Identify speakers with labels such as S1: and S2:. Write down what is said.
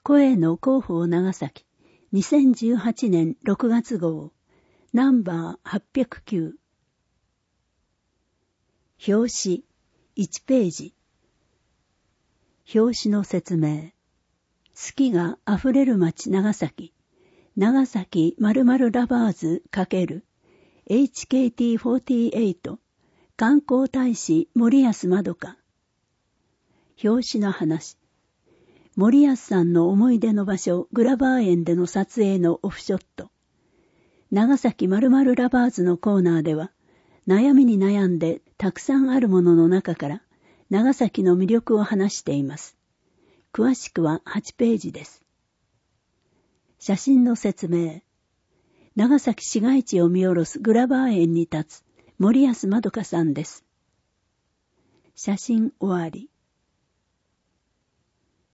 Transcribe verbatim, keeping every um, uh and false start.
S1: 声の広報長崎にせんじゅうはちねんろくがつ号ナンバーはっぴゃくきゅう。表紙いちページ。表紙の説明。好きがあふれる街長崎。長崎〇〇ラバーズ×エイチケーティーフォーティーエイト 観光大使森安まどか。表紙の話。森安さんの思い出の場所グラバー園での撮影のオフショット。長崎〇〇ラバーズのコーナーでは悩みに悩んでたくさんあるものの中から長崎の魅力を話しています。詳しくははちページです。写真の説明。長崎市街地を見下ろすグラバー園に立つ森安まどかさんです。写真終わり。